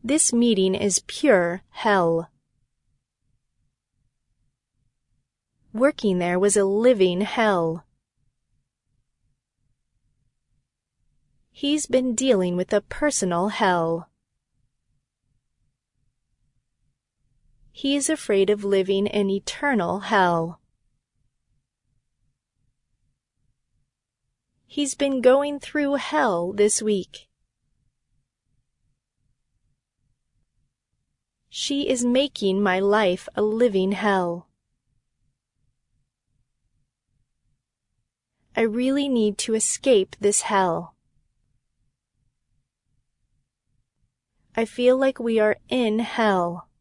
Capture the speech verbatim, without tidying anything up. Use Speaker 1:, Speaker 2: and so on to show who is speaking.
Speaker 1: This meeting is pure hell. Working there was a living hell. He's been dealing with a personal hell. He is afraid of living in eternal hell. He's been going through hell this week. She is making my life a living hell. I really need to escape this hell. I feel like we are in hell.